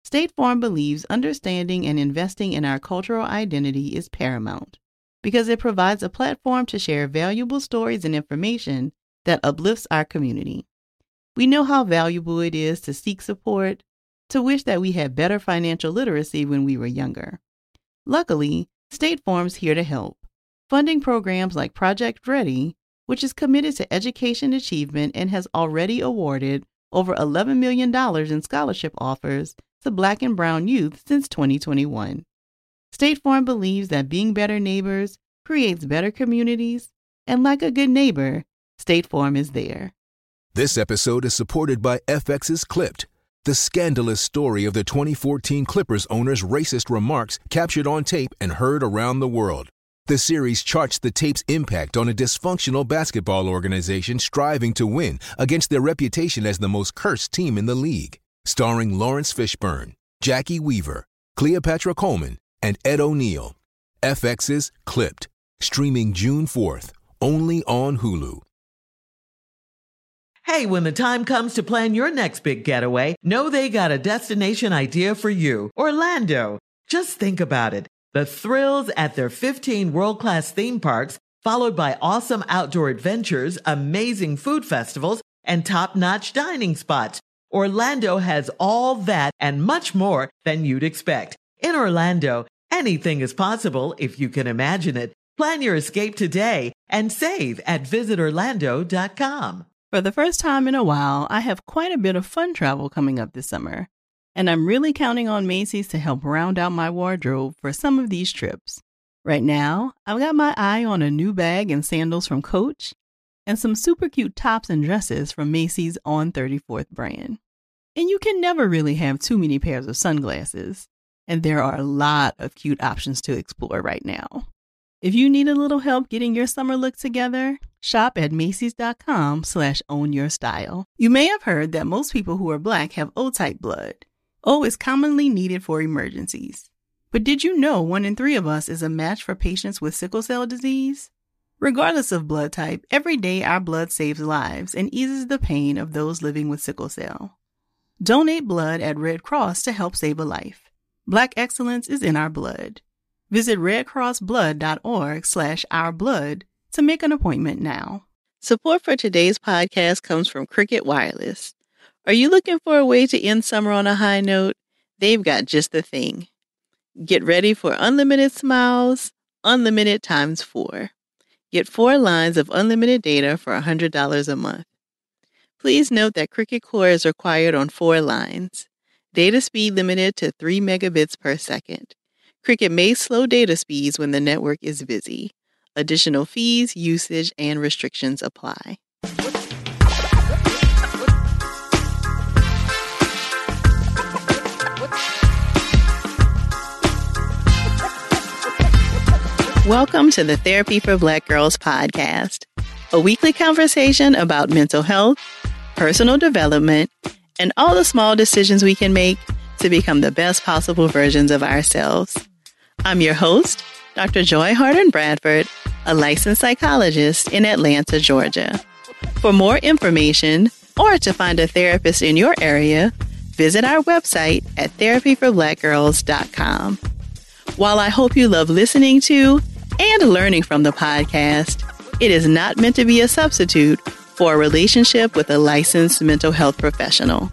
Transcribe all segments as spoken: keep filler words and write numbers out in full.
State Farm believes understanding and investing in our cultural identity is paramount because it provides a platform to share valuable stories and information that uplifts our community. We know how valuable it is to seek support, to wish that we had better financial literacy when we were younger. Luckily, State Farm's here to help, funding programs like Project Ready, which is committed to education achievement and has already awarded over eleven million dollars in scholarship offers to Black and Brown youth since twenty twenty-one. State Farm believes that being better neighbors creates better communities, and like a good neighbor, State Farm is there. This episode is supported by F X's Clipped, the scandalous story of the twenty fourteen Clippers owner's racist remarks captured on tape and heard around the world. The series charts the tape's impact on a dysfunctional basketball organization striving to win against their reputation as the most cursed team in the league. Starring Lawrence Fishburne, Jackie Weaver, Cleopatra Coleman, and Ed O'Neill. F X's Clipped, streaming June fourth, only on Hulu. Hey, when the time comes to plan your next big getaway, know they got a destination idea for you. Orlando. Just think about it. The thrills at their fifteen world-class theme parks, followed by awesome outdoor adventures, amazing food festivals, and top-notch dining spots. Orlando has all that and much more than you'd expect. In Orlando, anything is possible if you can imagine it. Plan your escape today and save at visit orlando dot com. For the first time in a while, I have quite a bit of fun travel coming up this summer, and I'm really counting on Macy's to help round out my wardrobe for some of these trips. Right now, I've got my eye on a new bag and sandals from Coach, and some super cute tops and dresses from Macy's On thirty-fourth brand. And you can never really have too many pairs of sunglasses, and there are a lot of cute options to explore right now. If you need a little help getting your summer look together, shop at Macy's.com slash own your style. You may have heard that most people who are Black have O-type blood. O is commonly needed for emergencies. But did you know one in three of us is a match for patients with sickle cell disease? Regardless of blood type, every day our blood saves lives and eases the pain of those living with sickle cell. Donate blood at Red Cross to help save a life. Black excellence is in our blood. Visit redcrossblood.org slash ourblood to make an appointment now. Support for today's podcast comes from Cricket Wireless. Are you looking for a way to end summer on a high note? They've got just the thing. Get ready for unlimited smiles, unlimited times four. Get four lines of unlimited data for one hundred dollars a month. Please note that Cricket Core is required on four lines. Data speed limited to three megabits per second. Cricket may slow data speeds when the network is busy. Additional fees, usage, and restrictions apply. Welcome to the Therapy for Black Girls podcast, a weekly conversation about mental health, personal development, and all the small decisions we can make to become the best possible versions of ourselves. I'm your host, Doctor Joy Harden Bradford, a licensed psychologist in Atlanta, Georgia. For more information or to find a therapist in your area, visit our website at therapy for black girls dot com. While I hope you love listening to and learning from the podcast, it is not meant to be a substitute for a relationship with a licensed mental health professional.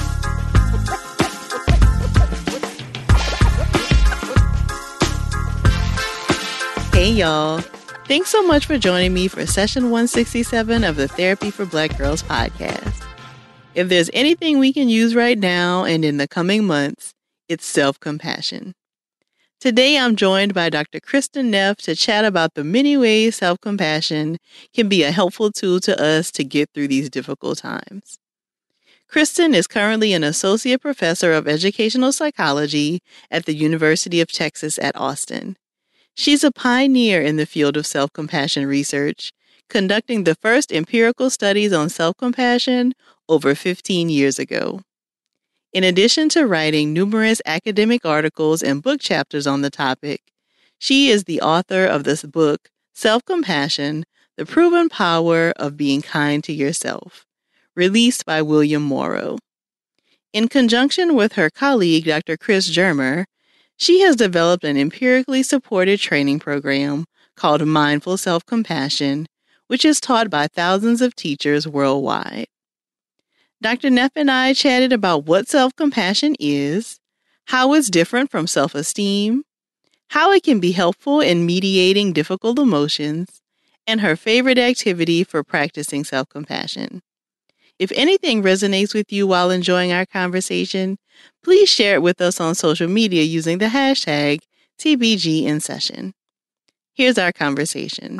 Hey y'all, thanks so much for joining me for session one sixty-seven of the Therapy for Black Girls podcast. If there's anything we can use right now and in the coming months, it's self-compassion. Today I'm joined by Doctor Kristen Neff to chat about the many ways self-compassion can be a helpful tool to us to get through these difficult times. Kristen is currently an associate professor of educational psychology at the University of Texas at Austin. She's a pioneer in the field of self-compassion research, conducting the first empirical studies on self-compassion over fifteen years ago. In addition to writing numerous academic articles and book chapters on the topic, she is the author of this book, Self-Compassion: The Proven Power of Being Kind to Yourself, released by William Morrow. In conjunction with her colleague, Doctor Chris Germer, she has developed an empirically supported training program called Mindful Self-Compassion, which is taught by thousands of teachers worldwide. Doctor Neff and I chatted about what self-compassion is, how it's different from self-esteem, how it can be helpful in mediating difficult emotions, and her favorite activity for practicing self-compassion. If anything resonates with you while enjoying our conversation, please share it with us on social media using the hashtag T B G in session. Here's our conversation.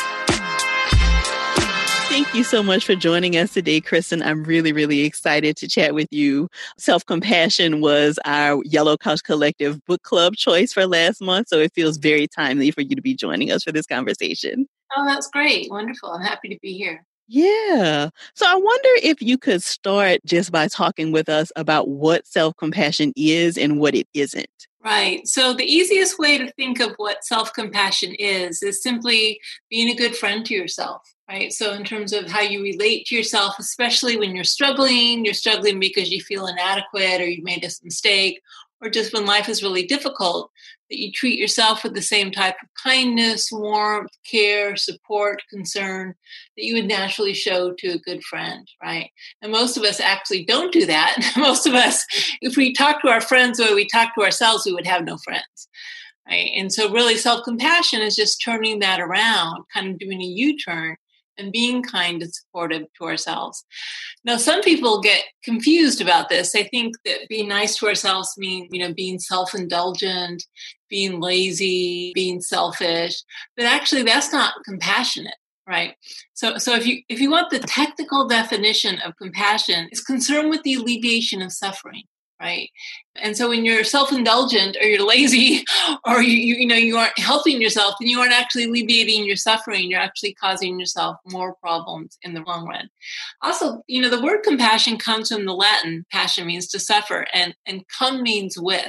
Thank you so much for joining us today, Kristen. I'm really, really excited to chat with you. Self-Compassion was our Yellow Couch Collective book club choice for last month, so it feels very timely for you to be joining us for this conversation. Oh, that's great. Wonderful. I'm happy to be here. Yeah. So I wonder if you could start just by talking with us about what self-compassion is and what it isn't. Right. So the easiest way to think of what self-compassion is, is simply being a good friend to yourself, right? So in terms of how you relate to yourself, especially when you're struggling, you're struggling because you feel inadequate or you made a mistake, or just when life is really difficult, that you treat yourself with the same type of kindness, warmth, care, support, concern that you would naturally show to a good friend, right? And most of us actually don't do that. Most of us, if we talk to our friends the way we talk to ourselves, we would have no friends, right? And so really self-compassion is just turning that around, kind of doing a U-turn and being kind and supportive to ourselves. Now, some people get confused about this. They think that being nice to ourselves means, you know, being self-indulgent, being lazy, being selfish, but actually that's not compassionate, right? So, so if you if you want the technical definition of compassion, it's concern with the alleviation of suffering. Right. And so when you're self-indulgent or you're lazy or you, you, you know, you aren't helping yourself, then you aren't actually alleviating your suffering. You're actually causing yourself more problems in the long run. Also, you know, the word compassion comes from the Latin. Passion means to suffer, and, and cum means with.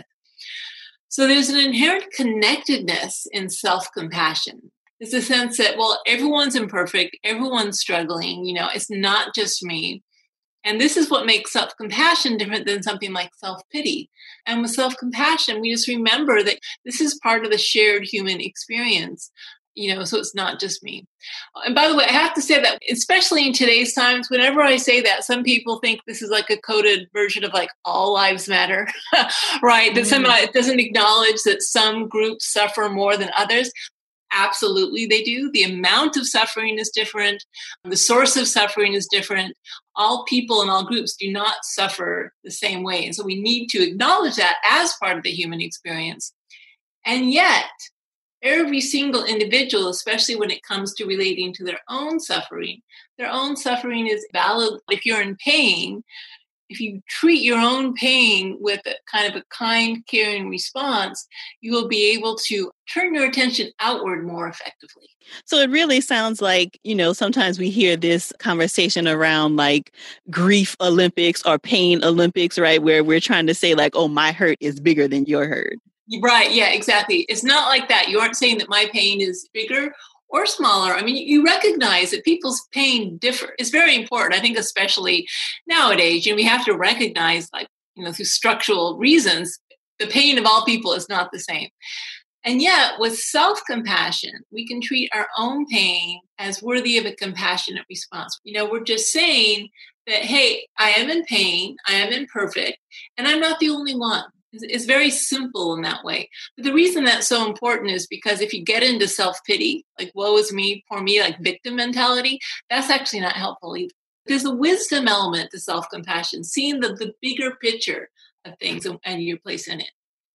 So there's an inherent connectedness in self-compassion. It's a sense that, well, everyone's imperfect. Everyone's struggling. You know, it's not just me. And this is what makes self-compassion different than something like self-pity. And with self-compassion, we just remember that this is part of the shared human experience, you know, so it's not just me. And by the way, I have to say that, especially in today's times, whenever I say that, some people think this is like a coded version of like all lives matter, right? Mm-hmm. That somehow it doesn't acknowledge that some groups suffer more than others. Absolutely, they do. The amount of suffering is different. The source of suffering is different. All people and all groups do not suffer the same way. And so we need to acknowledge that as part of the human experience. And yet, every single individual, especially when it comes to relating to their own suffering, their own suffering is valid. If you're in pain, if you treat your own pain with a kind of a kind, caring response, you will be able to turn your attention outward more effectively. So it really sounds like, you know, sometimes we hear this conversation around like grief Olympics or pain Olympics, right? Where we're trying to say like, oh, my hurt is bigger than your hurt. Right. Yeah, exactly. It's not like that. You aren't saying that my pain is bigger or smaller. I mean, you recognize that people's pain differ. It's very important. I think especially nowadays, you know, we have to recognize, like, you know, through structural reasons, the pain of all people is not the same. And yet with self-compassion, we can treat our own pain as worthy of a compassionate response. You know, we're just saying that, hey, I am in pain, I am imperfect, and I'm not the only one. It's very simple in that way. But the reason that's so important is because if you get into self-pity, like woe is me, poor me, like victim mentality, that's actually not helpful either. There's a wisdom element to self-compassion, seeing the, the bigger picture of things and, and your place in it.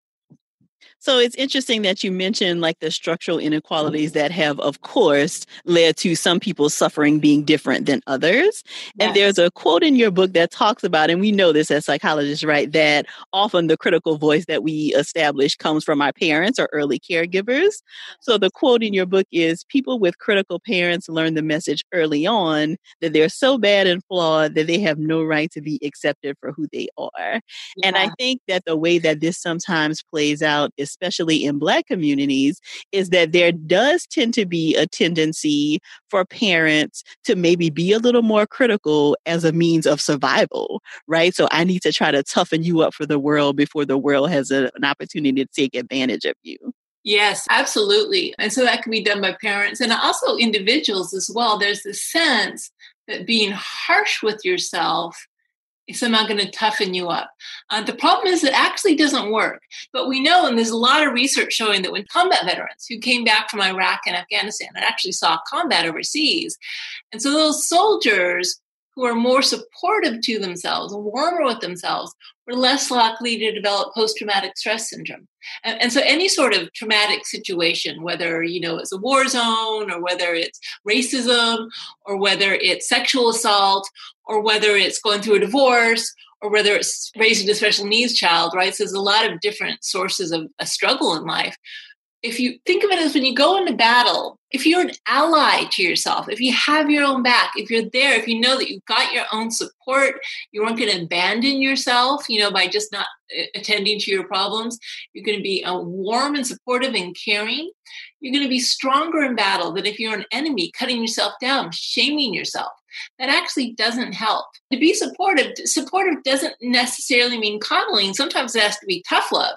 So it's interesting that you mentioned like the structural inequalities that have, of course, led to some people's suffering being different than others. Yes. And there's a quote in your book that talks about, and we know this as psychologists, right, that often the critical voice that we establish comes from our parents or early caregivers. So the quote in your book is, people with critical parents learn the message early on that they're so bad and flawed that they have no right to be accepted for who they are. Yeah. And I think that the way that this sometimes plays out about, especially in Black communities, is that there does tend to be a tendency for parents to maybe be a little more critical as a means of survival, right? So I need to try to toughen you up for the world before the world has a, an opportunity to take advantage of you. Yes, absolutely. And so that can be done by parents and also individuals as well. There's this sense that being harsh with yourself is somehow going to toughen you up. Uh, the problem is it actually doesn't work. But we know, and there's a lot of research showing that when combat veterans who came back from Iraq and Afghanistan and actually saw combat overseas, and so those soldiers who are more supportive to themselves, warmer with themselves, were less likely to develop post-traumatic stress syndrome. And, and so any sort of traumatic situation, whether, you know, it's a war zone or whether it's racism or whether it's sexual assault or whether it's going through a divorce or whether it's raising a special needs child, right? So there's a lot of different sources of a struggle in life. If you think of it as when you go into battle, if you're an ally to yourself, if you have your own back, if you're there, if you know that you've got your own support, you aren't going to abandon yourself, you know, by just not attending to your problems. You're going to be uh, warm and supportive and caring. You're going to be stronger in battle than if you're an enemy, cutting yourself down, shaming yourself. That actually doesn't help. To be supportive, supportive doesn't necessarily mean coddling. Sometimes it has to be tough love.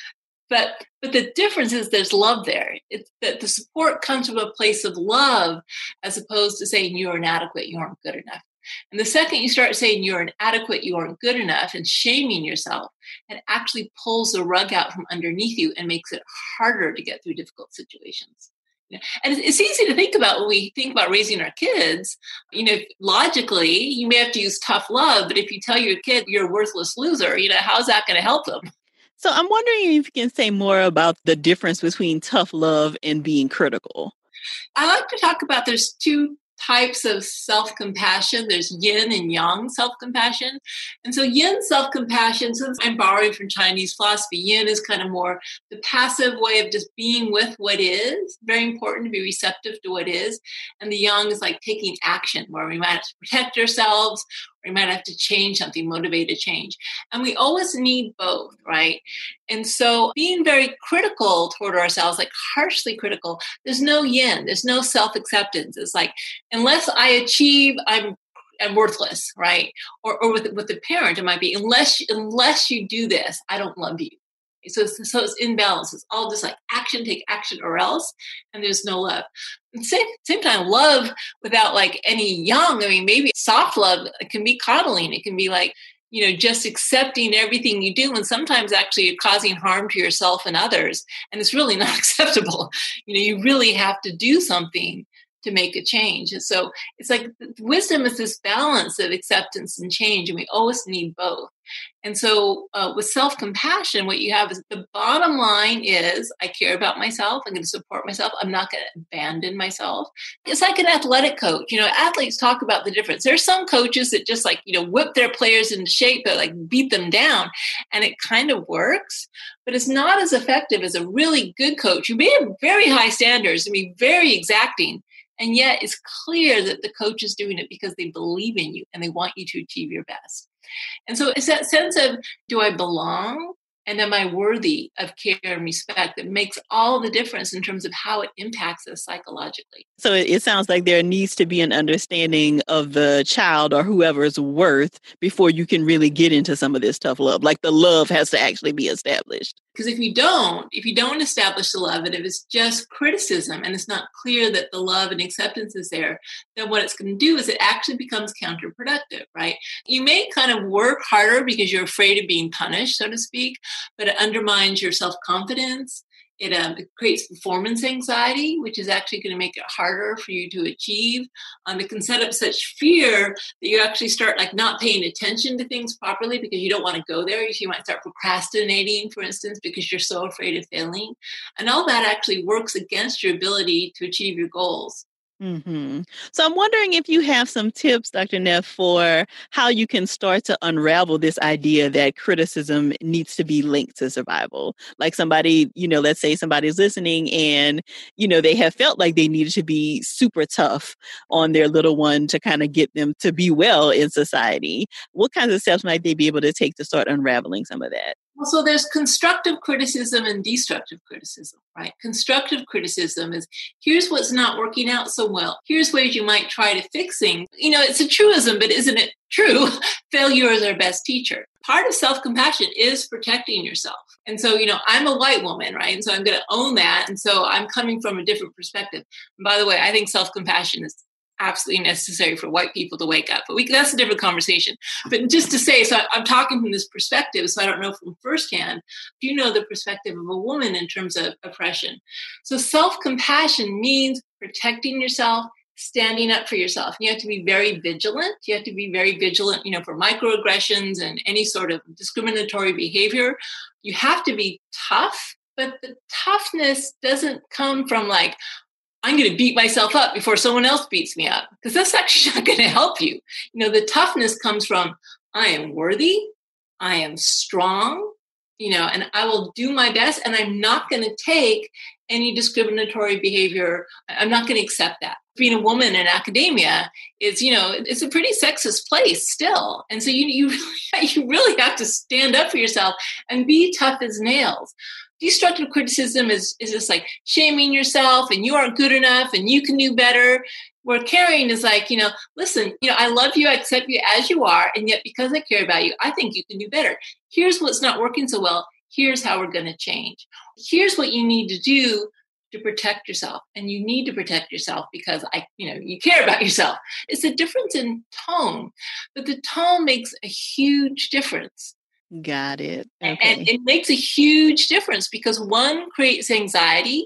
But but the difference is there's love there. It's that the support comes from a place of love as opposed to saying you're inadequate, you aren't good enough. And the second you start saying you're inadequate, you aren't good enough and shaming yourself, it actually pulls the rug out from underneath you and makes it harder to get through difficult situations. You know, and it's easy to think about when we think about raising our kids. You know, logically, you may have to use tough love, but if you tell your kid you're a worthless loser, you know, how's that going to help them? So I'm wondering if you can say more about the difference between tough love and being critical. I like to talk about there's two types of self-compassion. There's yin and yang self-compassion. And so yin self-compassion, since I'm borrowing from Chinese philosophy, yin is kind of more the passive way of just being with what is. Very important to be receptive to what is. And the yang is like taking action, where we might have to protect ourselves, or we might have to change something, motivate a change. And we always need both, right? And so being very critical toward ourselves, like harshly critical, there's no yin, there's no self-acceptance. It's like, unless I achieve, I'm I'm worthless, right? Or or with with the parent, it might be, unless unless you do this, I don't love you. So it's, so it's imbalance. It's all just like action, take action or else, and there's no love. At the same, same time, love without like any yang, I mean, maybe soft love, it can be coddling. It can be like, you know, just accepting everything you do. And sometimes actually you're causing harm to yourself and others. And it's really not acceptable. You know, you really have to do something to make a change. And so it's like wisdom is this balance of acceptance and change, and we always need both. And so uh, with self-compassion, what you have is the bottom line is I care about myself. I'm going to support myself. I'm not going to abandon myself. It's like an athletic coach. You know, athletes talk about the difference. There's some coaches that just like, you know, whip their players into shape, but like beat them down. And it kind of works, but it's not as effective as a really good coach who may have very high standards and be very exacting. And yet it's clear that the coach is doing it because they believe in you and they want you to achieve your best. And so it's that sense of, do I belong? And am I worthy of care and respect that makes all the difference in terms of how it impacts us psychologically. So it, it sounds like there needs to be an understanding of the child or whoever's worth before you can really get into some of this tough love. Like the love has to actually be established. Because if you don't, if you don't establish the love, and if it's just criticism and it's not clear that the love and acceptance is there, then what it's going to do is it actually becomes counterproductive, right? You may kind of work harder because you're afraid of being punished, so to speak, but it undermines your self-confidence. It, um, it creates performance anxiety, which is actually going to make it harder for you to achieve. Um, it can set up such fear that you actually start like not paying attention to things properly because you don't want to go there. You might start procrastinating, for instance, because you're so afraid of failing. And all that actually works against your ability to achieve your goals. Mm-hmm. So I'm wondering if you have some tips, Doctor Neff, for how you can start to unravel this idea that criticism needs to be linked to survival. Like somebody, you know, let's say somebody's listening and, you know, they have felt like they needed to be super tough on their little one to kind of get them to be well in society. What kinds of steps might they be able to take to start unraveling some of that? So there's constructive criticism and destructive criticism, right? Constructive criticism is, here's what's not working out so well. Here's ways you might try to fix things. You know, it's a truism, but isn't it true? Failure is our best teacher. Part of self-compassion is protecting yourself. And so, you know, I'm a white woman, right? And so I'm going to own that. And so I'm coming from a different perspective. And by the way, I think self-compassion is absolutely necessary for white people to wake up. But we, that's a different conversation. But just to say, so I'm talking from this perspective, so I don't know from firsthand, you know the perspective of a woman in terms of oppression. So self-compassion means protecting yourself, standing up for yourself. You have to be very vigilant. You have to be very vigilant, you know, for microaggressions and any sort of discriminatory behavior. You have to be tough, but the toughness doesn't come from like, I'm going to beat myself up before someone else beats me up, because that's actually not going to help you. You know, the toughness comes from, I am worthy, I am strong, you know, and I will do my best, and I'm not going to take any discriminatory behavior. I'm not going to accept that. Being a woman in academia is, you know, it's a pretty sexist place still. And so you, you, you really have to stand up for yourself and be tough as nails. Destructive criticism is, is just like shaming yourself and you aren't good enough and you can do better. Where caring is like, you know, listen, you know, I love you, I accept you as you are. And yet because I care about you, I think you can do better. Here's what's not working so well. Here's how we're going to change. Here's what you need to do to protect yourself. And you need to protect yourself because I, you know, you care about yourself. It's a difference in tone, but the tone makes a huge difference. Got it. Okay. And it makes a huge difference because one creates anxiety,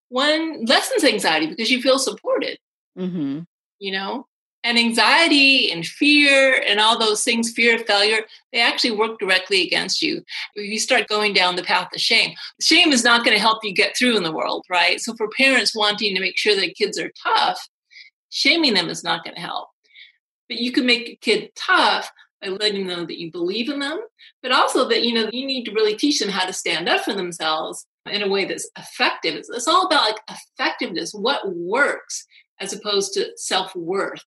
one lessens anxiety because you feel supported, Mm-hmm. you know, and anxiety and fear and all those things, fear of failure, they actually work directly against you. If you start going down the path of shame, shame is not going to help you get through in the world, right? So for parents wanting to make sure that kids are tough, shaming them is not going to help. But you can make a kid tough by letting them know that you believe in them, but also that, you know, you need to really teach them how to stand up for themselves in a way that's effective. It's, it's all about like effectiveness, what works as opposed to self-worth.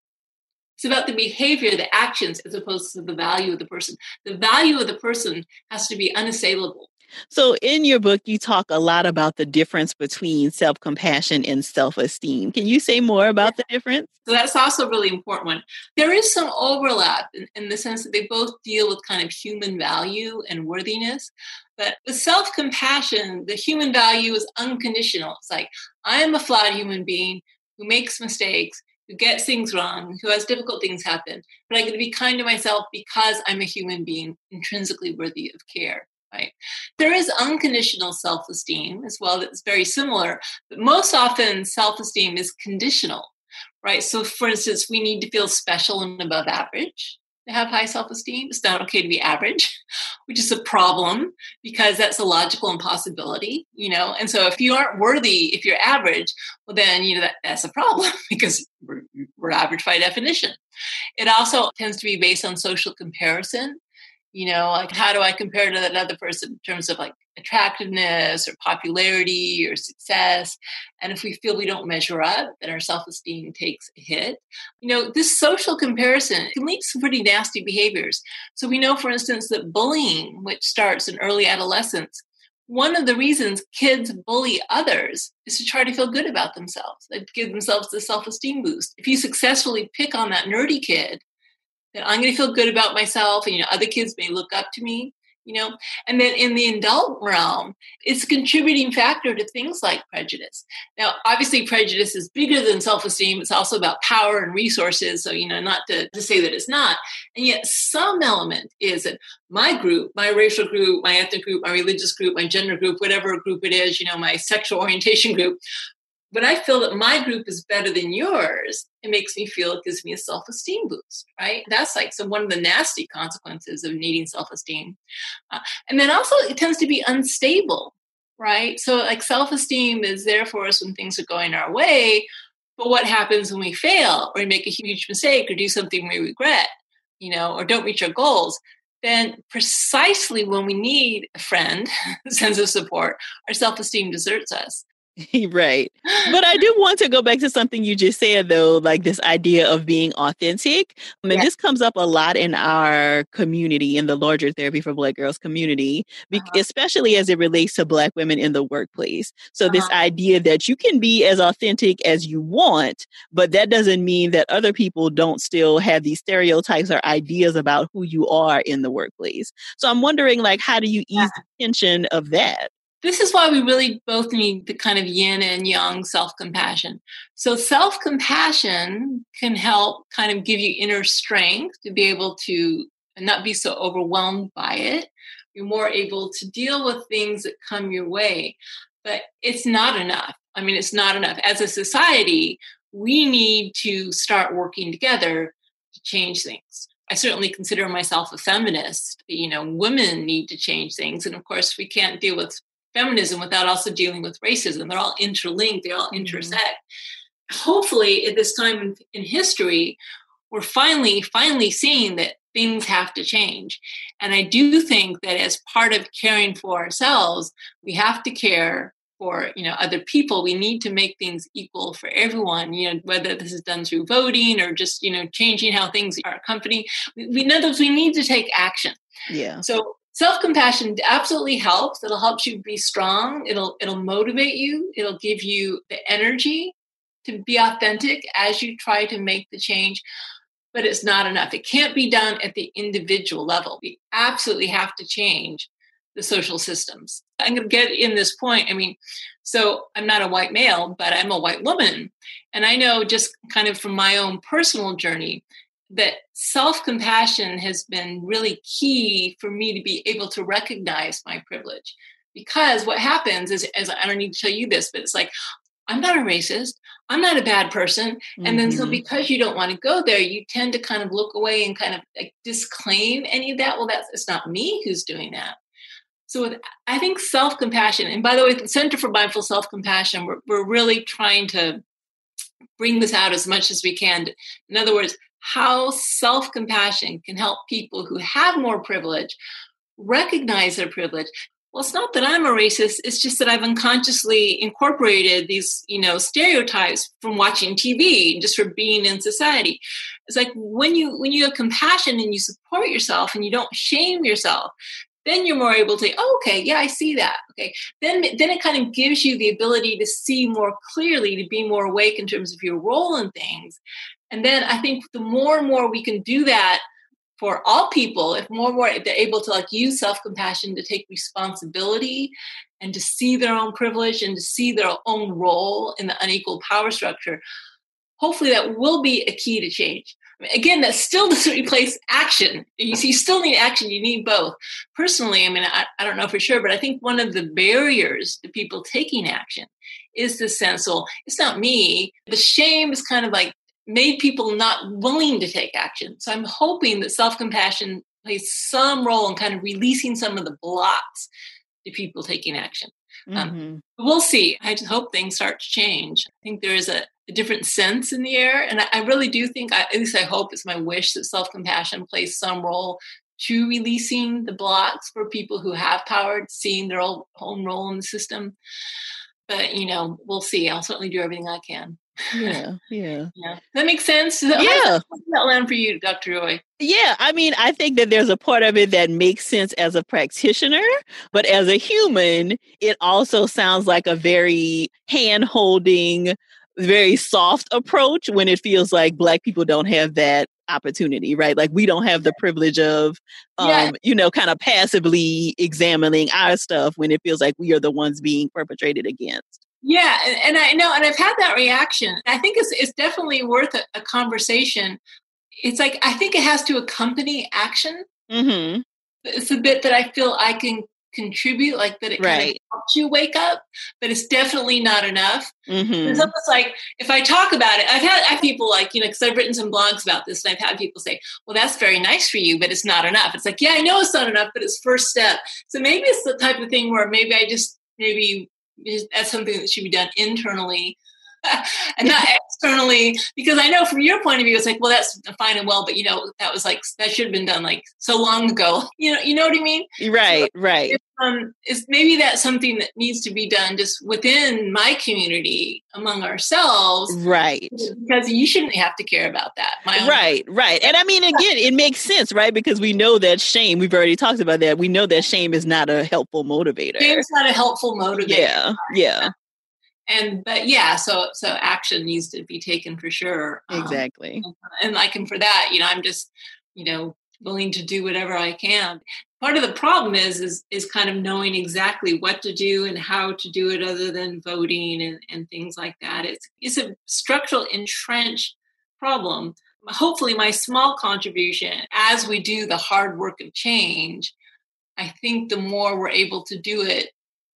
It's about the behavior, the actions, as opposed to the value of the person. The value of the person has to be unassailable. So in your book, you talk a lot about the difference between self-compassion and self-esteem. Can you say more about the difference? So that's also a really important one. There is some overlap in, in the sense that they both deal with kind of human value and worthiness. But with self-compassion, the human value is unconditional. It's like, I am a flawed human being who makes mistakes, who gets things wrong, who has difficult things happen. But I get to be kind to myself because I'm a human being intrinsically worthy of care. Right. There is unconditional self-esteem as well. That's very similar, but most often self-esteem is conditional, right? So for instance, we need to feel special and above average to have high self-esteem. It's not okay to be average, which is a problem because that's a logical impossibility, you know? And so if you aren't worthy, if you're average, well then, you know, that, that's a problem because we're, we're average by definition. It also tends to be based on social comparison. You know, like how do I compare to that other person in terms of like attractiveness or popularity or success? And if we feel we don't measure up, then our self-esteem takes a hit. You know, this social comparison can lead to some pretty nasty behaviors. So we know, for instance, that bullying, which starts in early adolescence, one of the reasons kids bully others is to try to feel good about themselves. They give themselves the self-esteem boost. If you successfully pick on that nerdy kid, that I'm going to feel good about myself and, you know, other kids may look up to me, you know. And then in the adult realm, it's a contributing factor to things like prejudice. Now, obviously, prejudice is bigger than self-esteem. It's also about power and resources. So, you know, not to, to say that it's not. And yet some element is that my group, my racial group, my ethnic group, my religious group, my gender group, whatever group it is, you know, my sexual orientation group, but I feel that my group is better than yours, it makes me feel, it gives me a self-esteem boost, right? That's like so one of the nasty consequences of needing self-esteem. Uh, and then also it tends to be unstable, right? So like self-esteem is there for us when things are going our way, but what happens when we fail or we make a huge mistake or do something we regret, you know, or don't reach our goals? Then precisely when we need a friend, a sense of support, our self-esteem deserts us. Right. But I do want to go back to something you just said, though, like this idea of being authentic. I mean, Yeah. this comes up a lot in our community, in the larger Therapy for Black Girls community, be- Uh-huh. especially as it relates to Black women in the workplace. So, Uh-huh. this idea that you can be as authentic as you want, but that doesn't mean that other people don't still have these stereotypes or ideas about who you are in the workplace. So, I'm wondering, like, how do you ease Yeah. the tension of that? This is why we really both need the kind of yin and yang self-compassion. So self-compassion can help kind of give you inner strength to be able to not be so overwhelmed by it. You're more able to deal with things that come your way. But it's not enough. I mean, it's not enough. As a society, we need to start working together to change things. I certainly consider myself a feminist. You know, women need to change things. And of course, we can't deal with feminism without also dealing with racism. They're all interlinked, they all intersect. Mm-hmm. Hopefully, at this time in, in history, we're finally, finally seeing that things have to change. And I do think that as part of caring for ourselves, we have to care for, you know, other people. We need to make things equal for everyone, you know, whether this is done through voting or just, you know, changing how things are accompanied. We, we know that we need to take action. Yeah. So self-compassion absolutely helps. It'll help you be strong. It'll it'll motivate you. It'll give you the energy to be authentic as you try to make the change. But it's not enough. It can't be done at the individual level. We absolutely have to change the social systems. I'm going to get in this point. I mean, so I'm not a white male, but I'm a white woman. And I know just kind of from my own personal journey that self-compassion has been really key for me to be able to recognize my privilege. Because what happens is, as I don't need to tell you this, but it's like, I'm not a racist. I'm not a bad person. Mm-hmm. And then so because you don't want to go there, you tend to kind of look away and kind of like disclaim any of that. Well, that's it's not me who's doing that. So with, I think self-compassion, and by the way, the Center for Mindful Self-Compassion, we're, we're really trying to bring this out as much as we can. In other words, how self-compassion can help people who have more privilege recognize their privilege. Well, it's not that I'm a racist. It's just that I've unconsciously incorporated these, you know, stereotypes from watching T V and just from being in society. It's like when you when you have compassion and you support yourself and you don't shame yourself, then you're more able to, oh, okay, yeah, I see that. Okay, then then it kind of gives you the ability to see more clearly, to be more awake in terms of your role in things. And then I think the more and more we can do that for all people, if more and more they're able to like use self-compassion to take responsibility and to see their own privilege and to see their own role in the unequal power structure, hopefully that will be a key to change. I mean, again, that still doesn't replace action. You see, you still need action. You need both. Personally, I mean, I, I don't know for sure, but I think one of the barriers to people taking action is the sense, well, it's not me. The shame is kind of like made people not willing to take action. So I'm hoping that self-compassion plays some role in kind of releasing some of the blocks to people taking action. Mm-hmm. Um, we'll see. I just hope things start to change. I think there is a, a different sense in the air. And I, I really do think, I, at least I hope, it's my wish that self-compassion plays some role to releasing the blocks for people who have power, seeing their own, own role in the system. But, you know, we'll see. I'll certainly do everything I can. Yeah, yeah. Yeah. Does that make sense? Does that, yeah. How does that land for you, Doctor Joy? Yeah, I mean, I think that there's a part of it that makes sense as a practitioner, but as a human, it also sounds like a very hand-holding, very soft approach when it feels like Black people don't have that opportunity, right? Like we don't have the privilege of, um, yeah. you know, kind of passively examining our stuff when it feels like we are the ones being perpetrated against. Yeah, and, and I know, and I've had that reaction. I think it's it's definitely worth a, a conversation. It's like, I think it has to accompany action. Mm-hmm. It's a bit that I feel I can contribute, like that it right. kind of helps you wake up, but it's definitely not enough. Mm-hmm. It's almost like if I talk about it, I've had I have people like, you know, because I've written some blogs about this, and I've had people say, well, that's very nice for you, but it's not enough. It's like, yeah, I know it's not enough, but it's first step. So maybe it's the type of thing where maybe I just, maybe that's something that should be done internally and not externally, because I know from your point of view, it's like, well, that's fine and well, but you know, that was like, that should have been done like so long ago. You know, you know what I mean? Right, so, right. If, um, is maybe that's something that needs to be done just within my community among ourselves. Right. Because you shouldn't have to care about that. My right, right. And I mean, again, it makes sense, right? Because we know that shame, we've already talked about that. We know that shame is not a helpful motivator. Shame's not a helpful motivator. Yeah, yeah. And, but yeah, so, so action needs to be taken for sure. Exactly. Um, and like, and for that, you know, I'm just, you know, willing to do whatever I can. Part of the problem is, is, is kind of knowing exactly what to do and how to do it other than voting and, and things like that. It's, it's a structural entrenched problem. Hopefully my small contribution as we do the hard work of change, I think the more we're able to do it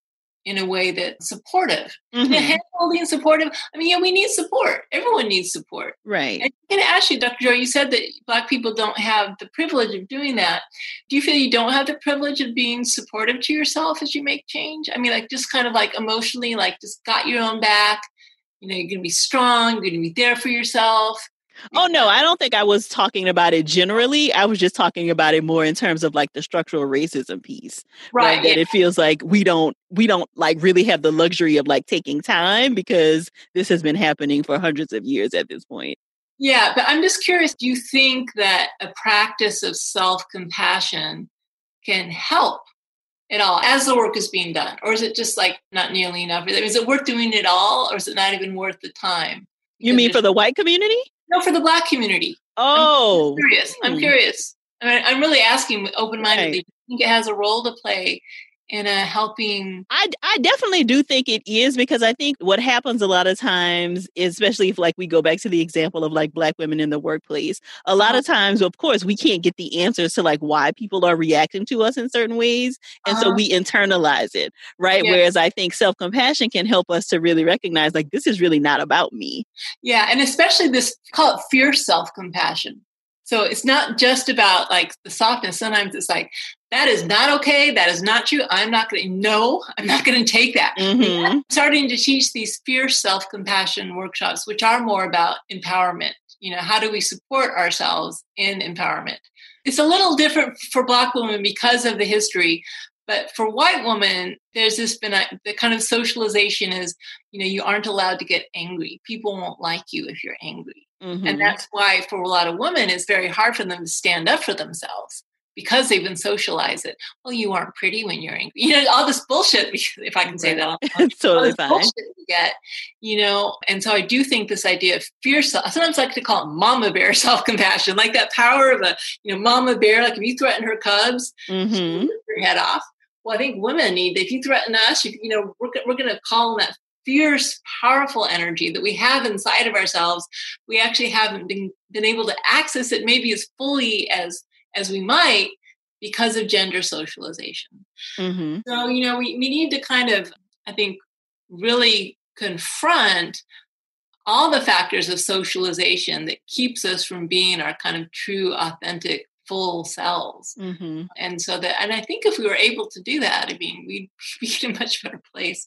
in a way that's supportive, mm-hmm. hand-holding, supportive. I mean, yeah, we need support. Everyone needs support. Right. And I'm going to ask you, Doctor Joy, you said that Black people don't have the privilege of doing that. Do you feel you don't have the privilege of being supportive to yourself as you make change? I mean, like just kind of like emotionally, like just got your own back. You know, you're going to be strong. You're going to be there for yourself. Oh, no, I don't think I was talking about it generally. I was just talking about it more in terms of like the structural racism piece. Right. right? That Yeah. it feels like we don't, we don't like really have the luxury of like taking time because this has been happening for hundreds of years at this point. Yeah. But I'm just curious, do you think that a practice of self-compassion can help at all as the work is being done? Or is it just like not nearly enough? Is it worth doing it all? Or is it not even worth the time? Because you mean for the white community? No, for the Black community. Oh, I'm curious. I'm curious. I mean, I'm really asking open-mindedly. Right. Do you think it has a role to play in a helping? I, I definitely do think it is, because I think what happens a lot of times, especially if like we go back to the example of like Black women in the workplace, a lot uh-huh. of times, of course, we can't get the answers to like why people are reacting to us in certain ways. And uh-huh. so we internalize it, right? Yes. Whereas I think self-compassion can help us to really recognize like, this is really not about me. Yeah. And especially this, call it fierce self-compassion. So it's not just about like the softness. Sometimes it's like, that is not okay. That is not true. I'm not going to, no, I'm not going to take that. Mm-hmm. I'm starting to teach these fierce self-compassion workshops, which are more about empowerment. You know, how do we support ourselves in empowerment? It's a little different for Black women because of the history. But for white women, there's this been a, the kind of socialization is, you know, you aren't allowed to get angry. People won't like you if you're angry. Mm-hmm. And that's why for a lot of women, it's very hard for them to stand up for themselves because they've been socialized it. Well, you aren't pretty when you're angry. You know, all this bullshit, if I can say that. It's totally fine. Bullshit we get, you know. And so I do think this idea of fierce, I sometimes like to call it mama bear self-compassion, like that power of a, you know, mama bear, like if you threaten her cubs, mm-hmm. she will rip your head off. Well, I think women need, if you threaten us, you, you know, we're, we're going to call on that fierce, powerful energy that we have inside of ourselves. We actually haven't been, been able to access it maybe as fully as, as we might because of gender socialization. Mm-hmm. So, you know, we, we need to kind of, I think, really confront all the factors of socialization that keeps us from being our kind of true, authentic, full selves. Mm-hmm. And so that, and I think if we were able to do that, I mean, we'd be in a much better place.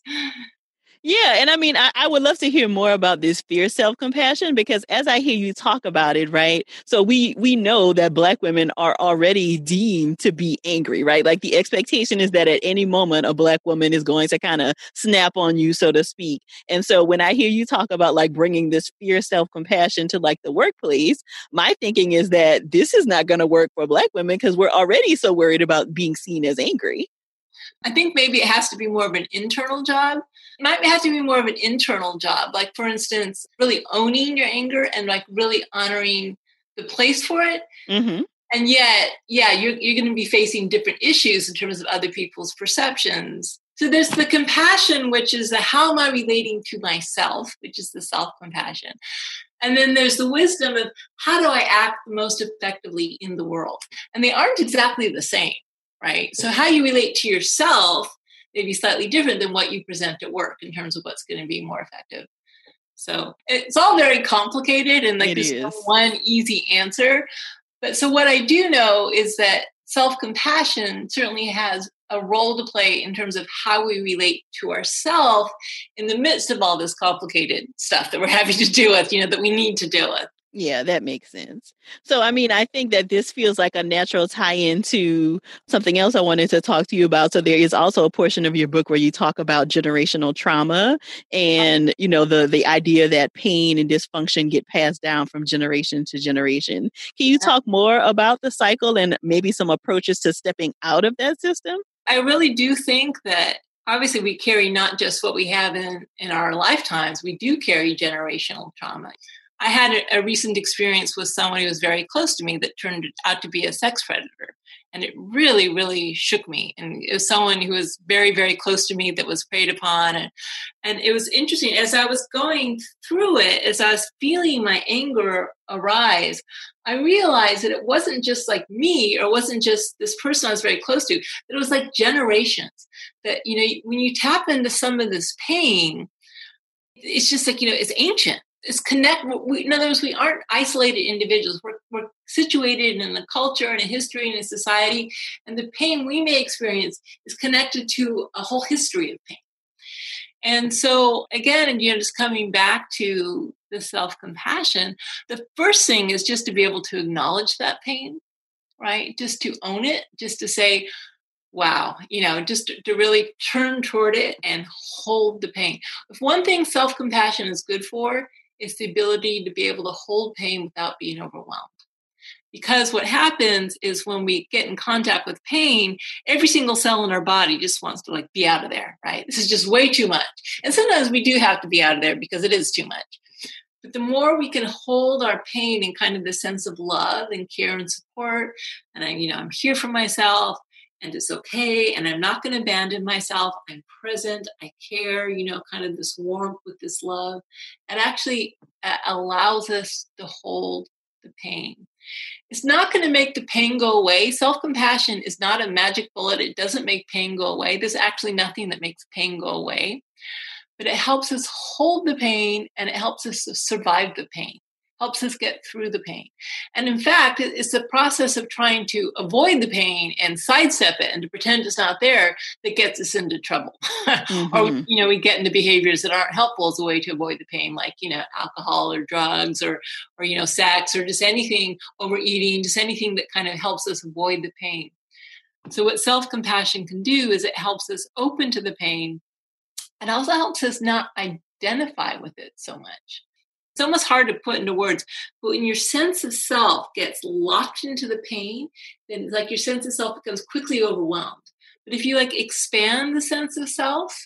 Yeah. And I mean, I, I would love to hear more about this fierce self-compassion, because as I hear you talk about it, right? So we, we know that Black women are already deemed to be angry, right? Like the expectation is that at any moment, a Black woman is going to kind of snap on you, so to speak. And so when I hear you talk about like bringing this fierce self-compassion to like the workplace, my thinking is that this is not going to work for Black women because we're already so worried about being seen as angry. I think maybe it has to be more of an internal job. It might have to be more of an internal job. Like, for instance, really owning your anger and like really honoring the place for it. Mm-hmm. And yet, yeah, you're, you're going to be facing different issues in terms of other people's perceptions. So there's the compassion, which is the how am I relating to myself, which is the self-compassion. And then there's the wisdom of how do I act most effectively in the world? And they aren't exactly the same. Right. So how you relate to yourself may be slightly different than what you present at work in terms of what's going to be more effective. So it's all very complicated and like there's no one easy answer. But so what I do know is that self-compassion certainly has a role to play in terms of how we relate to ourselves in the midst of all this complicated stuff that we're having to deal with, you know, that we need to deal with. Yeah, that makes sense. So, I mean, I think that this feels like a natural tie-in to something else I wanted to talk to you about. So there is also a portion of your book where you talk about generational trauma and, you know, the, the idea that pain and dysfunction get passed down from generation to generation. Can you talk more about the cycle and maybe some approaches to stepping out of that system? I really do think that obviously we carry not just what we have in, in our lifetimes, we do carry generational trauma. I had a, a recent experience with someone who was very close to me that turned out to be a sex predator. And it really, really shook me. And it was someone who was very, very close to me that was preyed upon. And, and it was interesting. As I was going through it, as I was feeling my anger arise, I realized that it wasn't just like me, or it wasn't just this person I was very close to, that it was like generations. That, you know, when you tap into some of this pain, it's just like, you know, it's ancient. It's connect. We, in other words, we aren't isolated individuals. We're, we're situated in a culture and a history and a society, and the pain we may experience is connected to a whole history of pain. And so, again, and you know, just coming back to the self-compassion, the first thing is just to be able to acknowledge that pain, right? Just to own it, just to say, wow, you know, just to, to really turn toward it and hold the pain. If one thing self-compassion is good for, it's the ability to be able to hold pain without being overwhelmed. Because what happens is when we get in contact with pain, every single cell in our body just wants to like be out of there, right? This is just way too much. And sometimes we do have to be out of there because it is too much. But the more we can hold our pain in kind of the sense of love and care and support, and I, you know, I'm here for myself, and it's okay, and I'm not going to abandon myself. I'm present, I care, you know, kind of this warmth with this love. It actually uh, allows us to hold the pain. It's not going to make the pain go away. Self-compassion is not a magic bullet. It doesn't make pain go away. There's actually nothing that makes pain go away. But it helps us hold the pain, and it helps us survive the pain. Helps us get through the pain. And in fact, it's the process of trying to avoid the pain and sidestep it and to pretend it's not there that gets us into trouble. Mm-hmm. Or, you know, we get into behaviors that aren't helpful as a way to avoid the pain, like, you know, alcohol or drugs or, or, you know, sex or just anything, overeating, just anything that kind of helps us avoid the pain. So what self-compassion can do is it helps us open to the pain. It also helps us not identify with it so much. It's almost hard to put into words, but when your sense of self gets locked into the pain, then it's like your sense of self becomes quickly overwhelmed. But if you like expand the sense of self,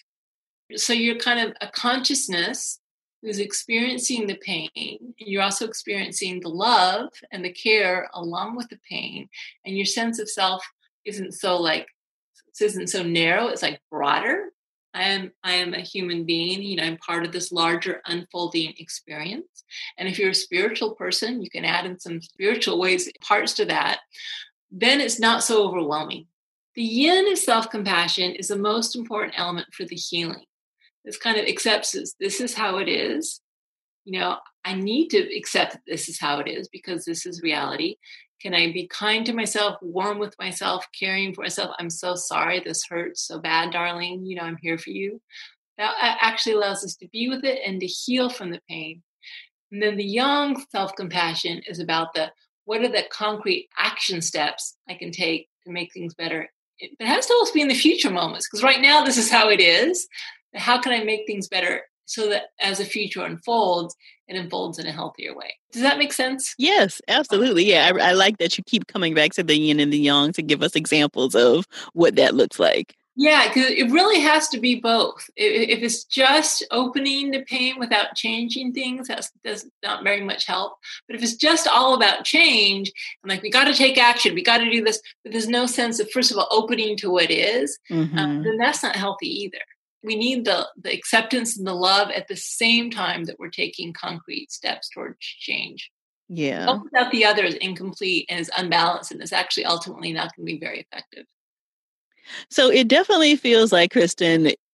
so you're kind of a consciousness who's experiencing the pain, and you're also experiencing the love and the care along with the pain, and your sense of self isn't so like, isn't so narrow, it's like broader. I am I am a human being, you know, I'm part of this larger unfolding experience. And if you're a spiritual person, you can add in some spiritual ways, parts to that. Then it's not so overwhelming. The yin of self-compassion is the most important element for the healing. This kind of accepts this, this is how it is. You know, I need to accept that this is how it is because this is reality. Can I be kind to myself, warm with myself, caring for myself? I'm so sorry. This hurts so bad, darling. You know, I'm here for you. That actually allows us to be with it and to heal from the pain. And then the yang self-compassion is about the, what are the concrete action steps I can take to make things better? It, it has to also be in the future moments, because right now this is how it is. How can I make things better so that as the future unfolds, it unfolds in a healthier way? Does that make sense? Yes, absolutely. Yeah, I, I like that you keep coming back to the yin and the yang to give us examples of what that looks like. Yeah, because it really has to be both. If it's just opening the pain without changing things, that does not very much help. But if it's just all about change, and like, we got to take action, we got to do this, but there's no sense of, first of all, opening to what is, mm-hmm. um, then that's not healthy either. We need the, the acceptance and the love at the same time that we're taking concrete steps towards change. Yeah. Help without the other is incomplete and is unbalanced, and is actually ultimately not going to be very effective. So it definitely feels like, Kristen,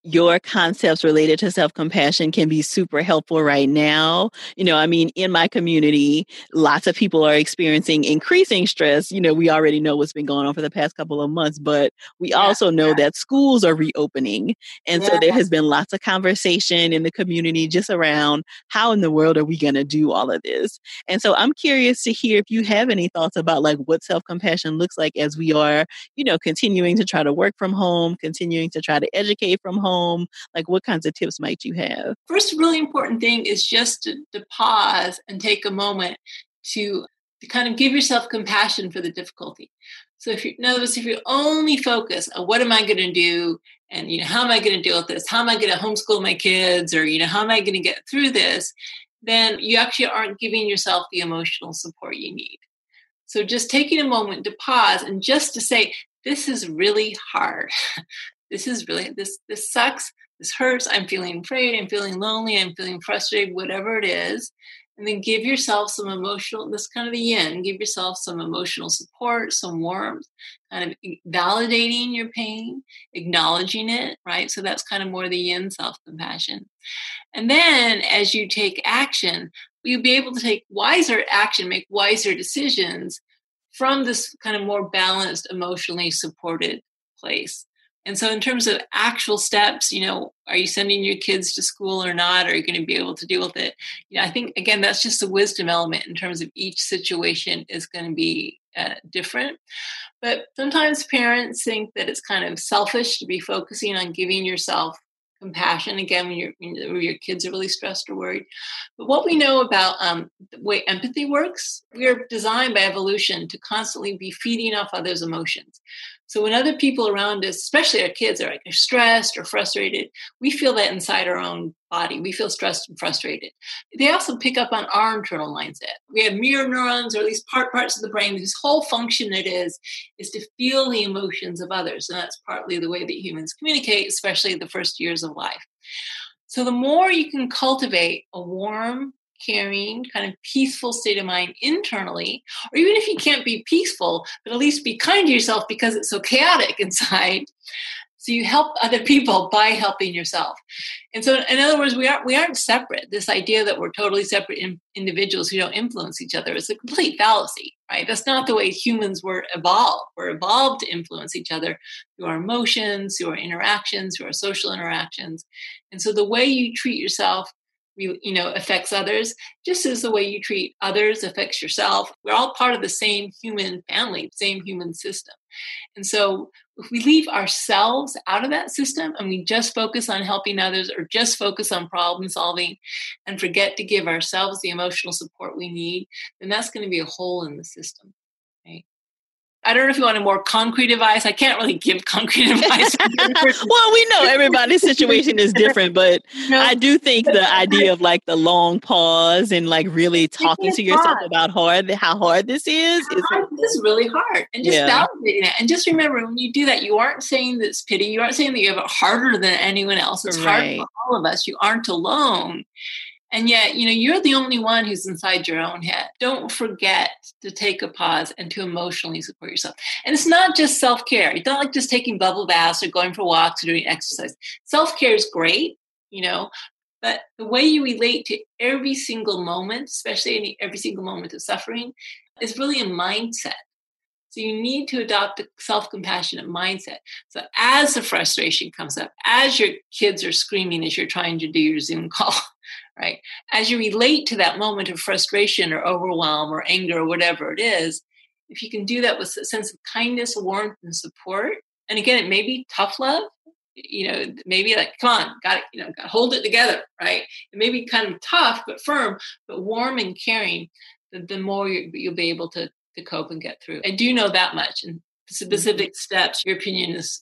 your concepts related to self-compassion can be super helpful right now. You know, I mean, in my community, lots of people are experiencing increasing stress. You know, we already know what's been going on for the past couple of months, but we yeah, also know yeah. that schools are reopening. And yeah. so there has been lots of conversation in the community just around how in the world are we going to do all of this? And so I'm curious to hear if you have any thoughts about like what self-compassion looks like as we are, you know, continuing to try to work from home, continuing to try to educate from home. Like what kinds of tips might you have? First really important thing is just to, to pause and take a moment to, to kind of give yourself compassion for the difficulty. So if you, in other words, if you only focus on what am I going to do and, you know, how am I going to deal with this? How am I going to homeschool my kids? Or, you know, how am I going to get through this? Then you actually aren't giving yourself the emotional support you need. So just taking a moment to pause and just to say, this is really hard. This is really, this this sucks, this hurts, I'm feeling afraid, I'm feeling lonely, I'm feeling frustrated, whatever it is. And then give yourself some emotional, this kind of the yin, give yourself some emotional support, some warmth, kind of validating your pain, acknowledging it, right? So that's kind of more the yin self-compassion. And then as you take action, you'll be able to take wiser action, make wiser decisions from this kind of more balanced, emotionally supported place. And so in terms of actual steps, you know, are you sending your kids to school or not? Are you going to be able to deal with it? You know, I think, again, that's just a wisdom element in terms of each situation is going to be uh, different. But sometimes parents think that it's kind of selfish to be focusing on giving yourself compassion, again, when, you're, when your kids are really stressed or worried. But what we know about um, the way empathy works, we are designed by evolution to constantly be feeding off others' emotions. So when other people around us, especially our kids, are like stressed or frustrated, we feel that inside our own body. We feel stressed and frustrated. They also pick up on our internal mindset. We have mirror neurons, or at least part parts of the brain whose whole function it is, is to feel the emotions of others. And that's partly the way that humans communicate, especially the first years of life. So the more you can cultivate a warm, caring, kind of peaceful state of mind internally, or even if you can't be peaceful, but at least be kind to yourself because it's so chaotic inside. So you help other people by helping yourself. And so in other words, we aren't, we aren't separate. This idea that we're totally separate in, individuals who don't influence each other is a complete fallacy, right? That's not the way humans were evolved. We're evolved to influence each other through our emotions, through our interactions, through our social interactions. And so the way you treat yourself, you know, affects others, just as the way you treat others affects yourself. We're all part of the same human family, same human system. And so if we leave ourselves out of that system and we just focus on helping others or just focus on problem solving and forget to give ourselves the emotional support we need, then that's going to be a hole in the system, right? I don't know if you want a more concrete advice. I can't really give concrete advice. Well, we know everybody's situation is different, but no. I do think the idea of like the long pause and like really talking to yourself hard. about hard, how hard this is. Is hard. This is really hard. And just yeah. validating it. And just remember, when you do that, you aren't saying that it's pity. You aren't saying that you have it harder than anyone else. It's right. hard for all of us. You aren't alone. And yet, you know, you're the only one who's inside your own head. Don't forget to take a pause and to emotionally support yourself. And it's not just self-care. It's not like just taking bubble baths or going for walks or doing exercise. Self-care is great, you know, but the way you relate to every single moment, especially in every single moment of suffering, is really a mindset. So you need to adopt a self-compassionate mindset. So as the frustration comes up, as your kids are screaming as you're trying to do your Zoom call, right? As you relate to that moment of frustration or overwhelm or anger or whatever it is, if you can do that with a sense of kindness, warmth, and support, and again, it may be tough love, you know, maybe like, come on, got it, you know, got hold it together, right? It may be kind of tough, but firm, but warm and caring, the, the more you, you'll be able to, to cope and get through. I do know that much. And specific mm-hmm. steps, your opinion is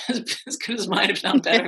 as good as mine, if not better.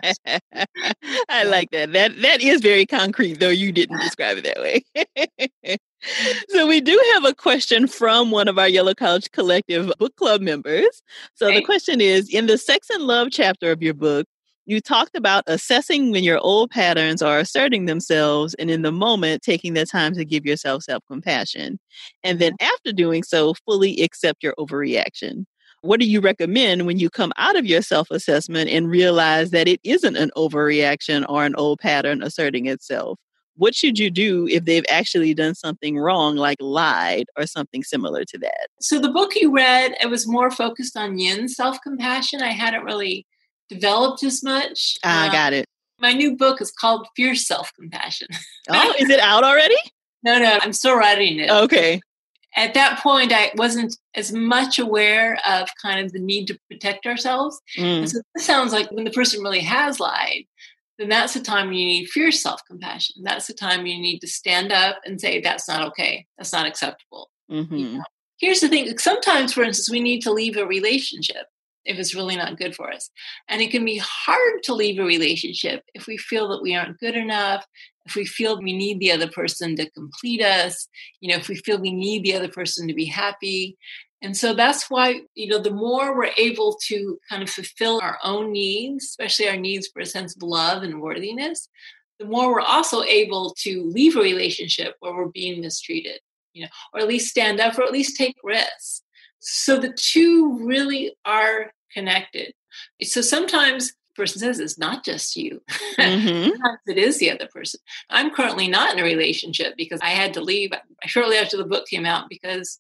I like that. That that is very concrete, though you didn't describe it that way. So we do have a question from one of our Yellow Couch Collective book club members. So okay. The question is, in the Sex and Love chapter of your book, you talked about assessing when your old patterns are asserting themselves and in the moment taking the time to give yourself self-compassion. And then after doing so, fully accept your overreaction. What do you recommend when you come out of your self-assessment and realize that it isn't an overreaction or an old pattern asserting itself? What should you do if they've actually done something wrong, like lied or something similar to that? So the book you read, it was more focused on yin self-compassion. I hadn't really developed as much. I um, got it. My new book is called Fierce Self-Compassion. Oh, is it out already? No, no, I'm still writing it. Okay. At that point, I wasn't as much aware of kind of the need to protect ourselves. Mm. And so this sounds like when the person really has lied, then that's the time you need fierce self-compassion. That's the time you need to stand up and say, that's not okay. That's not acceptable. Mm-hmm. You know? Here's the thing. Sometimes, for instance, we need to leave a relationship if it's really not good for us. And it can be hard to leave a relationship if we feel that we aren't good enough, if we feel we need the other person to complete us, you know, if we feel we need the other person to be happy. And so that's why, you know, the more we're able to kind of fulfill our own needs, especially our needs for a sense of love and worthiness, the more we're also able to leave a relationship where we're being mistreated, you know, or at least stand up or at least take risks. So the two really are connected. So sometimes the person says it's not just you. Mm-hmm. Sometimes it is the other person. I'm currently not in a relationship because I had to leave shortly after the book came out because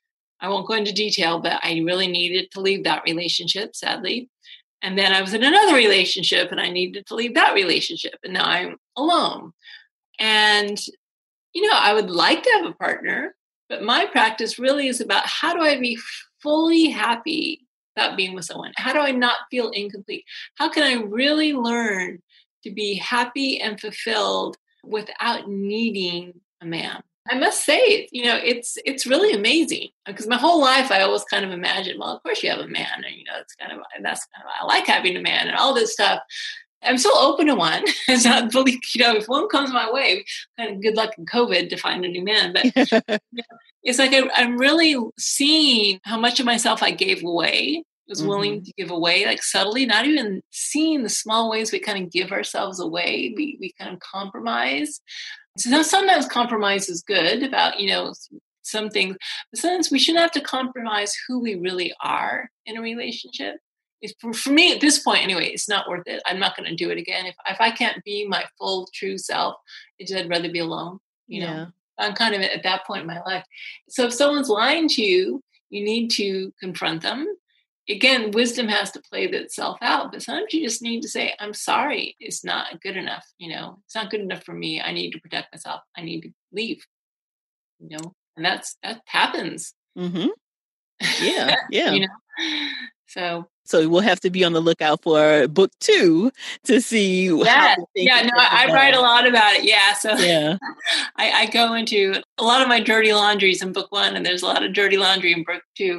I won't go into detail, but I really needed to leave that relationship, sadly. And then I was in another relationship and I needed to leave that relationship. And now I'm alone. And, you know, I would like to have a partner, but my practice really is about how do I be fully happy about being with someone? How do I not feel incomplete? How can I really learn to be happy and fulfilled without needing a man? I must say, you know, it's it's really amazing because my whole life I always kind of imagined, well, of course you have a man, and you know, it's kind of that's kind of I like having a man and all this stuff. I'm so open to one. It's not fully, you know, if one comes my way, kind of good luck in COVID to find a new man. But you know, it's like I, I'm really seeing how much of myself I gave away, was mm-hmm. willing to give away, like subtly, not even seeing the small ways we kind of give ourselves away. We we kind of compromise. So sometimes compromise is good about, you know, some things, but sometimes we shouldn't have to compromise who we really are in a relationship. It's, for, for me, at this point, anyway, it's not worth it. I'm not going to do it again. If if I can't be my full, true self, I'd rather be alone. You yeah. know, I'm kind of at that point in my life. So if someone's lying to you, you need to confront them. Again, wisdom has to play itself out, but sometimes you just need to say, I'm sorry, it's not good enough. You know, it's not good enough for me. I need to protect myself. I need to leave, you know, and that's, that happens. Mm-hmm. Yeah. Yeah. You know, so. So we'll have to be on the lookout for book two to see. Yeah, how yeah. No, I, I write a lot about it. Yeah, so yeah, I, I go into a lot of my dirty laundries in book one, and there's a lot of dirty laundry in book two.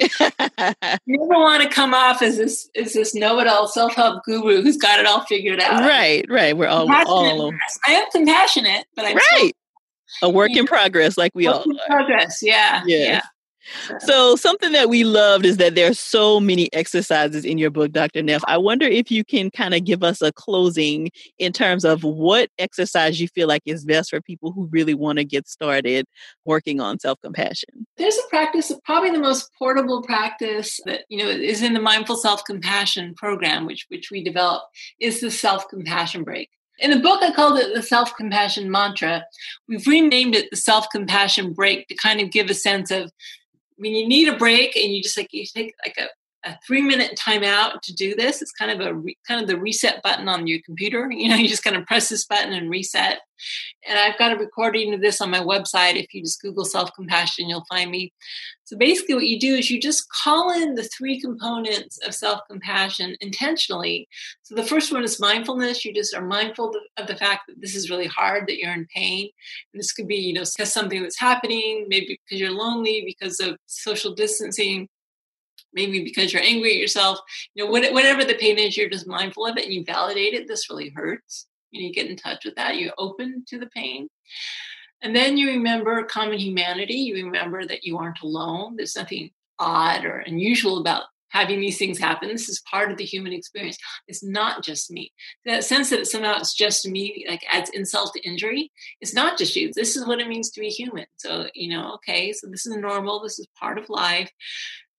You never want to come off as this as this know-it-all self-help guru who's got it all figured out. Right, right. We're all all. I am compassionate, but I'm right. Still, a work in progress, like we work all in are. Progress. Yeah, yes. yeah. So something that we loved is that there are so many exercises in your book, Doctor Neff. I wonder if you can kind of give us a closing in terms of what exercise you feel like is best for people who really want to get started working on self-compassion. There's a practice, probably the most portable practice that, you know, is in the Mindful Self-Compassion program, which, which we developed, is the self-compassion break. In the book, I called it the self-compassion mantra. We've renamed it the self-compassion break to kind of give a sense of when you need a break and you just like, you take like a, a three minute time out to do this. It's kind of a, re, kind of the reset button on your computer. You know, you just kind of press this button and reset. And I've got a recording of this on my website. If you just Google self-compassion, you'll find me. So basically what you do is you just call in the three components of self-compassion intentionally. So the first one is mindfulness. You just are mindful of the fact that this is really hard, that you're in pain. And this could be, you know, because something that's happening, maybe because you're lonely, because of social distancing, maybe because you're angry at yourself. You know, whatever the pain is, you're just mindful of it and you validate it. This really hurts. And you get in touch with that. You're open to the pain. And then you remember common humanity. You remember that you aren't alone. There's nothing odd or unusual about having these things happen. This is part of the human experience. It's not just me. That sense that somehow it's just me, like adds insult to injury. It's not just you. This is what it means to be human. So, you know, okay, so this is normal. This is part of life.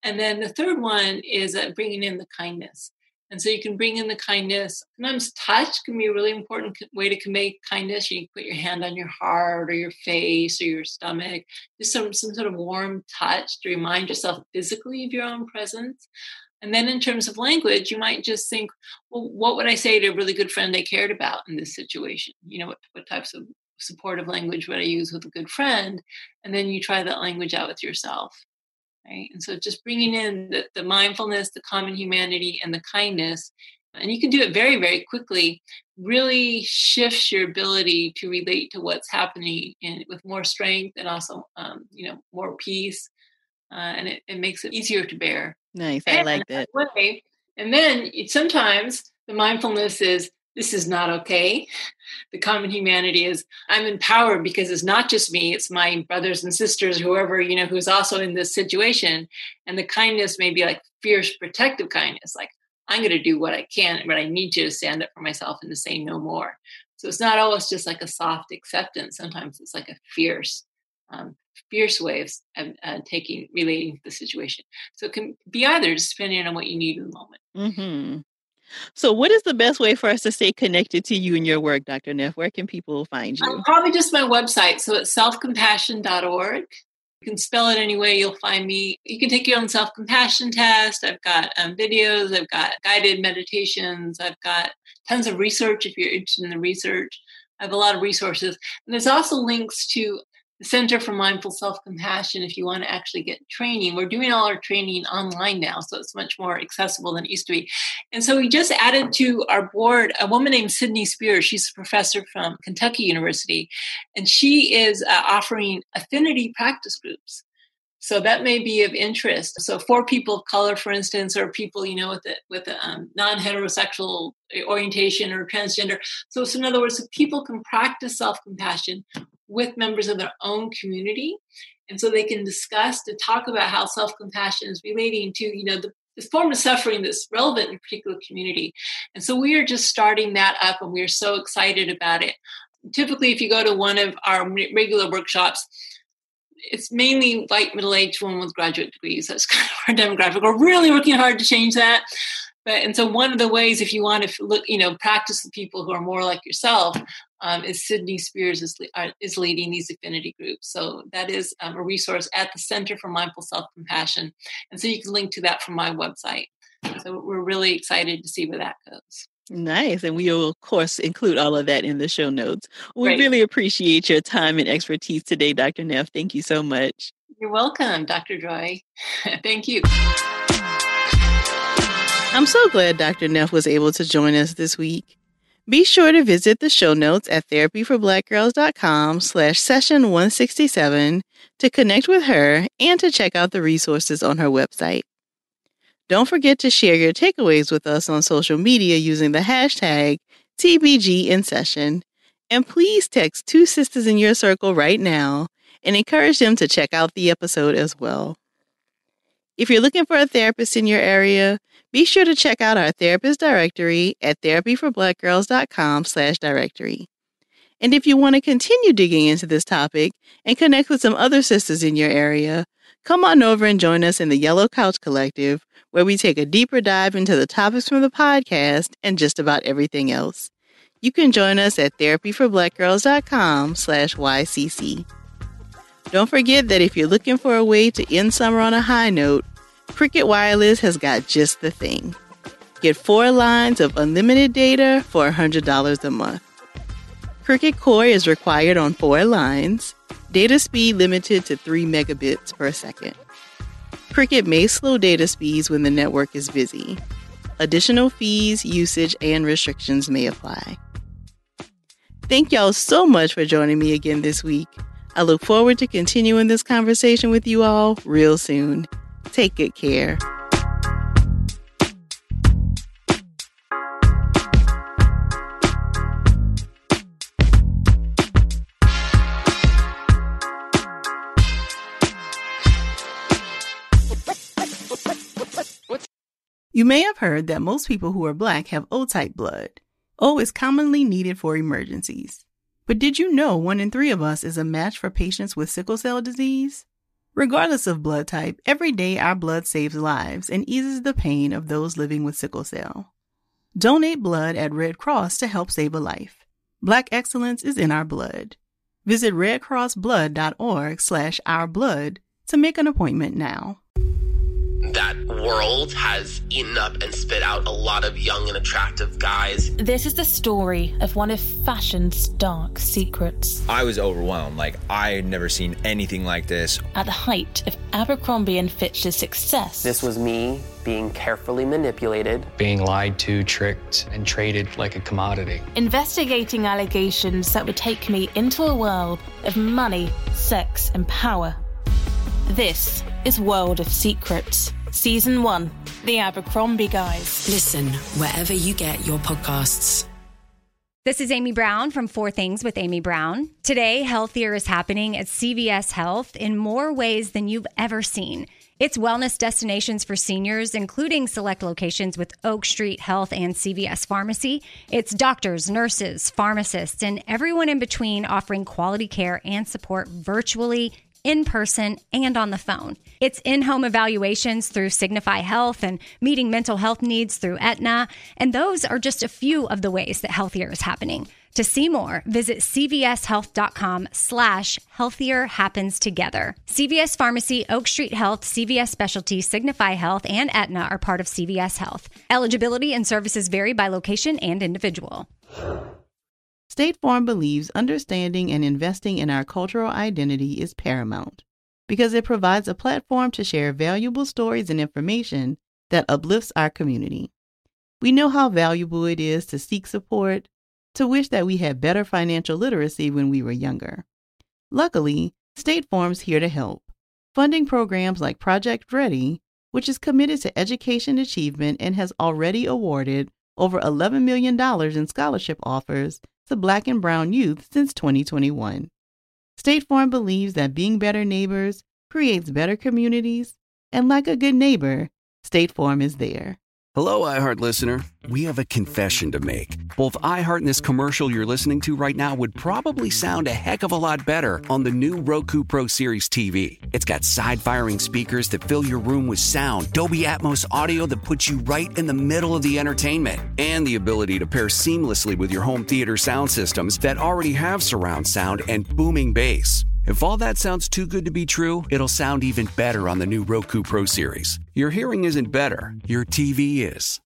And then the third one is uh, bringing in the kindness. And so you can bring in the kindness. Sometimes touch can be a really important way to convey kindness. You can put your hand on your heart or your face or your stomach, just some, some sort of warm touch to remind yourself physically of your own presence. And then in terms of language, you might just think, well, what would I say to a really good friend I cared about in this situation? You know, what, what types of supportive language would I use with a good friend? And then you try that language out with yourself. Right? And so just bringing in the, the mindfulness, the common humanity, and the kindness, and you can do it very, very quickly, really shifts your ability to relate to what's happening in, with more strength and also, um, you know, more peace. Uh, and it, it makes it easier to bear. Nice. I and like that. Way, and then it, sometimes the mindfulness is, this is not okay. The common humanity is, I'm empowered because it's not just me, it's my brothers and sisters, whoever, you know, who's also in this situation. And the kindness may be like fierce, protective kindness. Like, I'm going to do what I can, but I need to stand up for myself and to say no more. So it's not always just like a soft acceptance. Sometimes it's like a fierce, um, fierce way of uh, taking, relating to the situation. So it can be either, just depending on what you need in the moment. Mm-hmm. So what is the best way for us to stay connected to you and your work, Doctor Neff? Where can people find you? Um, probably just my website. So it's self compassion dot org. You can spell it any way, you'll find me. You can take your own self-compassion test. I've got um, videos. I've got guided meditations. I've got tons of research if you're interested in the research. I have a lot of resources. And there's also links to the Center for Mindful Self-Compassion if you want to actually get training. We're doing all our training online now, so it's much more accessible than it used to be. And so we just added to our board a woman named Sydney Spears. She's a professor from Kentucky University, and she is uh, offering affinity practice groups. So that may be of interest. So for people of color, for instance, or people, you know, with a, with a um, non-heterosexual orientation or transgender. So it's, in other words, so people can practice self-compassion with members of their own community. And so they can discuss to talk about how self-compassion is relating to, you know, the, the form of suffering that's relevant in a particular community. And so we are just starting that up, and we are so excited about it. Typically, if you go to one of our regular workshops, it's mainly white, middle-aged women with graduate degrees. That's kind of our demographic. We're really working hard to change that. But, and so one of the ways, if you want to look, you know, practice with people who are more like yourself, um, is Sydney Spears is, uh, is leading these affinity groups. So that is um, a resource at the Center for Mindful Self-Compassion. And so you can link to that from my website. So we're really excited to see where that goes. Nice. And we will, of course, include all of that in the show notes. We Great. really appreciate your time and expertise today, Doctor Neff. Thank you so much. You're welcome, Doctor Joy. Thank you. I'm so glad Doctor Neff was able to join us this week. Be sure to visit the show notes at therapyforblackgirls.com slash session 167 to connect with her and to check out the resources on her website. Don't forget to share your takeaways with us on social media using the hashtag T B G in session. And please text two sisters in your circle right now and encourage them to check out the episode as well. If you're looking for a therapist in your area, be sure to check out our therapist directory at therapyforblackgirls.com slash directory. And if you want to continue digging into this topic and connect with some other sisters in your area, come on over and join us in the Yellow Couch Collective, where we take a deeper dive into the topics from the podcast and just about everything else. You can join us at therapyforblackgirls.com slash YCC. Don't forget that if you're looking for a way to end summer on a high note, Cricket Wireless has got just the thing. Get four lines of unlimited data for one hundred dollars a month. Cricket Core is required on four lines, data speed limited to three megabits per second. Cricket may slow data speeds when the network is busy. Additional fees, usage, and restrictions may apply. Thank y'all so much for joining me again this week. I look forward to continuing this conversation with you all real soon. Take good care. You may have heard that most people who are Black have O-type blood. O is commonly needed for emergencies. But did you know one in three of us is a match for patients with sickle cell disease? Regardless of blood type, every day our blood saves lives and eases the pain of those living with sickle cell. Donate blood at Red Cross to help save a life. Black excellence is in our blood. Visit redcrossblood.org slash ourblood to make an appointment now. That world has eaten up and spit out a lot of young and attractive guys. This is the story of one of fashion's dark secrets. I was overwhelmed. Like, I had never seen anything like this. At the height of Abercrombie and Fitch's success. This was me being carefully manipulated. Being lied to, tricked, and traded like a commodity. Investigating allegations that would take me into a world of money, sex, and power. This is World of Secrets, Season one, The Abercrombie Guys. Listen wherever you get your podcasts. This is Amy Brown from Four Things with Amy Brown. Today, healthier is happening at C V S Health in more ways than you've ever seen. It's wellness destinations for seniors, including select locations with Oak Street Health and C V S Pharmacy. It's doctors, nurses, pharmacists, and everyone in between offering quality care and support virtually, in person, and on the phone. It's in-home evaluations through Signify Health and meeting mental health needs through Aetna. And those are just a few of the ways that healthier is happening. To see more, visit cvshealth.com slash healthier happens together. C V S Pharmacy, Oak Street Health, C V S Specialty, Signify Health, and Aetna are part of C V S Health. Eligibility and services vary by location and individual. State Farm believes understanding and investing in our cultural identity is paramount because it provides a platform to share valuable stories and information that uplifts our community. We know how valuable it is to seek support, to wish that we had better financial literacy when we were younger. Luckily, State Farm's here to help, funding programs like Project Ready, which is committed to education achievement and has already awarded over eleven million dollars in scholarship offers to Black and Brown youth since twenty twenty-one. State Farm believes that being better neighbors creates better communities, and like a good neighbor, State Farm is there. Hello, iHeart listener. We have a confession to make. Both iHeart and this commercial you're listening to right now would probably sound a heck of a lot better on the new Roku Pro Series T V. It's got side-firing speakers that fill your room with sound, Dolby Atmos audio that puts you right in the middle of the entertainment, and the ability to pair seamlessly with your home theater sound systems that already have surround sound and booming bass. If all that sounds too good to be true, it'll sound even better on the new Roku Pro Series. Your hearing isn't better, your T V is.